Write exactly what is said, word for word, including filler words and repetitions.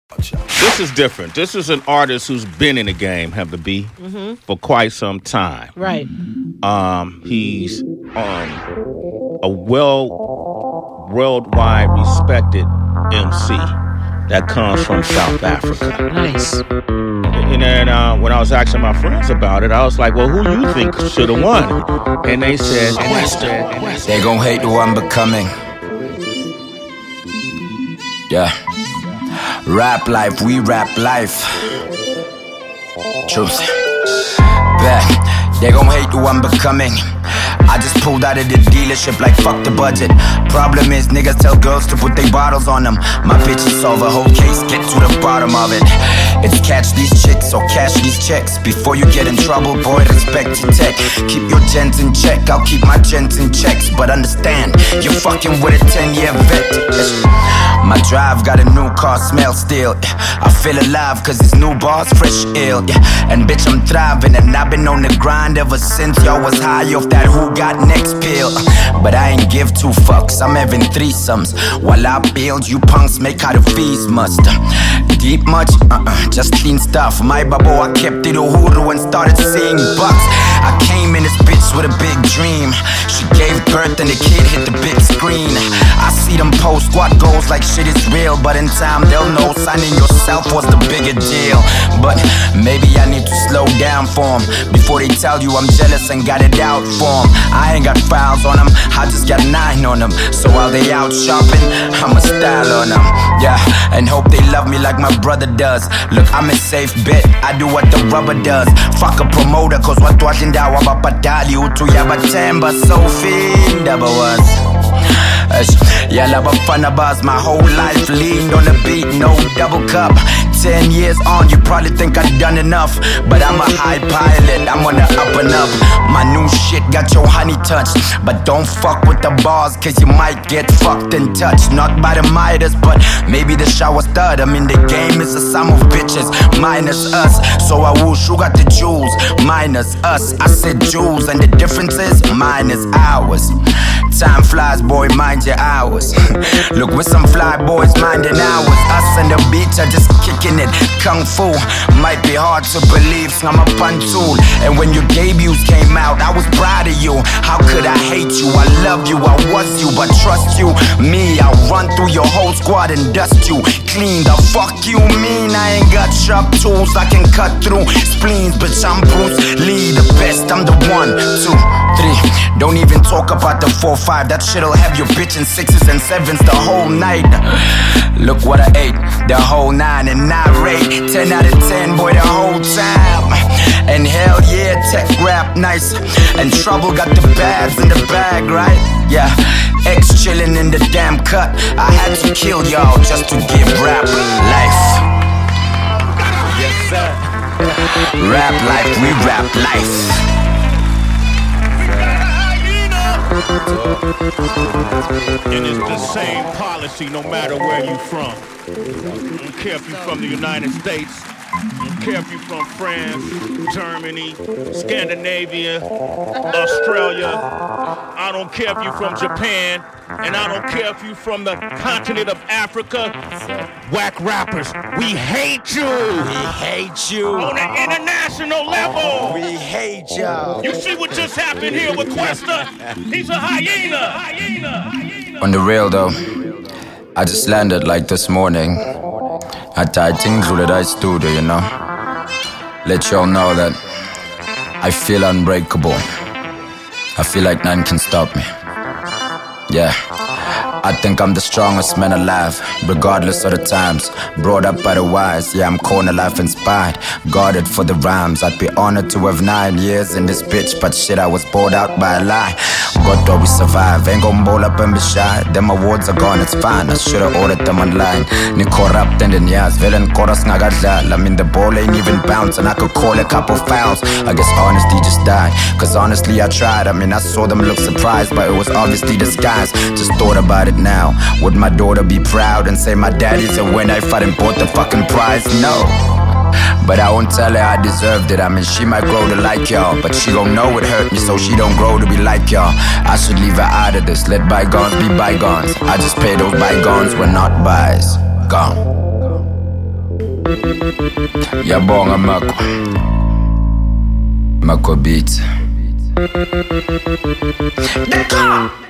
This is different. This is an artist who's been in the game, have the B, mm-hmm. for quite some time. Right. Um, he's um, a well, worldwide respected M C that comes from South Africa. Nice. And then uh, when I was asking my friends about it, I was like, well, who do you think should have won? And they said, Questa. They gon' hate the one becoming. Yeah. Rap life, we rap life. Truth. Back. They gon' hate the one becoming. I just pulled out of the dealership like fuck the budget. Problem is niggas tell girls to put their bottles on them. My bitches solve a whole case, get to the bottom of it. It's catch these chicks or cash these checks. Before you get in trouble, boy, respect your tech. Keep your gents in check, I'll keep my gents in checks. But understand, you're fucking with a ten-year vet. My drive got a new car, smell still. I feel alive cause it's new bars, fresh ill. And bitch, I'm thriving and I've been on the grind ever since y'all was high off that who got next pill. But I ain't give two fucks, I'm having threesomes. While I build, you punks make how the fees must. Deep much? Uh-uh, just clean stuff. My babo, I kept it Uhuru and started seeing bucks. I came in this bitch with a big dream. She gave birth and the kid hit the big screen. I see them post squad goals like shit is real. But in time they'll know signing yourself was the bigger deal. But maybe I need to slow down for them before they tell you I'm jealous and got it out for them. I ain't got files on them, I just got nine on them. So while they out shopping, I'ma style on them. Yeah, and hope they love me like my brother does. Look, I'm a safe bet, I do what the rubber does. Fuck a promoter, cause what washinda wabapatali utu yabatemba Sophie ndaba was. Yalla bafana bars, my whole life leaned on the beat, no double cup. Ten years on, you probably think I've done enough, but I'm a high pilot, I'm on the up and up. My new shit got your honey touched, but don't fuck with the bars, cause you might get fucked and touched. Not by the Midas, but maybe the shower stud. I mean the game is a sum of bitches, minus us. So I whoosh, who got the jewels, minus us. I said jewels, and the difference is minus ours. Time flies, boy, mind your hours. Look, with some fly boys minding hours. Us and the beach are just kicking it. Kung Fu might be hard to believe, I'm a fun tool. And when your debuts came out, I was proud of you. How could I hate you? I love you, I was you, but trust you. Me, I'll run through your whole squad and dust you. Clean the fuck you mean? I ain't got sharp tools, I can cut through spleens. Bitch, I'm Bruce Lee, the best. I'm the one, two, three. Don't even talk about the four, five. That shit'll have your bitch in sixes and sevens the whole night. Look what I ate, the whole nine and nine rate. Ten out of ten, boy, the whole time. And hell yeah, tech rap nice. And Trouble got the bags in the bag, right? Yeah, X chillin' in the damn cut. I had to kill y'all just to give rap life. Yes, sir. Rap life, we rap life. And it's the same policy no matter where you from. I don't care if you're from the United States, I don't care if you're from France, Germany, Scandinavia, Australia. I don't care if you're from Japan, and I don't care if you're from the continent of Africa. Whack rappers, we hate you. We hate you. On an international level. We hate y'all. You see what just happened here with Questa? He's a hyena. hyena. hyena. On the real though, I just landed like this morning. I tied things with that studio, you know. Let y'all know that I feel unbreakable. I feel like none can stop me. Yeah, I think I'm the strongest man alive, regardless of the times. Brought up by the wise, yeah, I'm corner life inspired. Guarded for the rhymes, I'd be honored to have nine years in this bitch. But shit, I was bored out by a lie. God thought we survive, ain't gon' bowl up and be shy. Them awards are gone, it's fine, I should've ordered them online. Ni corrupt and then yes, villain chorus nagadlal. I mean the ball ain't even bounced and I could call a couple fouls. I guess honesty just died, cause honestly I tried. I mean I saw them look surprised, but it was obviously disguised. Just thought about it now, would my daughter be proud and say my daddy's a winner if I didn't bought the fucking prize? No, but I won't tell her I deserved it. I mean she might grow to like y'all, but she gon' know it hurt me, so she don't grow to be like y'all. I should leave her out of this, let bygones be bygones. I just pay those bygones, we're not buys. Gone. Yabonga Mako. Mako Beats. The car.